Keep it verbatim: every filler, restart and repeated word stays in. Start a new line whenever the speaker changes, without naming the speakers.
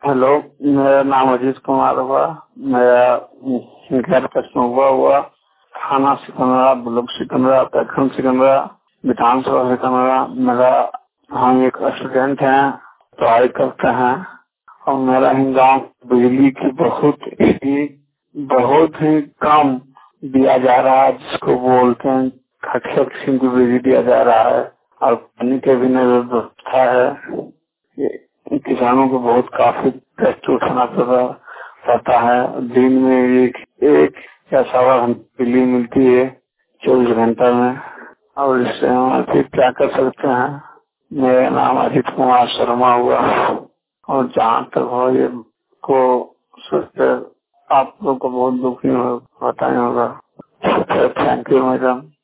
Hello, मेरा नाम अजीत कुमार हुआ। मेरा घर पचमहुआ हुआ, थाना सिकंदरा, ब्लॉक सिकंदरा, प्रखंड सिकंदरा, विधानसभा सिकंदरा। मेरा हम एक स्टूडेंट हैं, पढ़ाई करते हैं और मेरा ही गाँव बिजली की बहुत ही बहुत ही कम दिया जा रहा है, जिसको बोलते हैं खटिया किस्म की बिजली दिया जा रहा है और पानी के भी नहीं व्यवस्था है। किसानों को बहुत काफी कष्ट उठाना पड़ता है। दिन में एक एक या सवा घंटे बिजली मिलती है चौबीस घंटा में, और इससे हम फिर क्या कर सकते हैं। मेरा नाम अजीत कुमार शर्मा हुआ और जहाँ तक हो ये को सोचकर आप लोग को बहुत दुखी होता ही होगा। Thank you madam.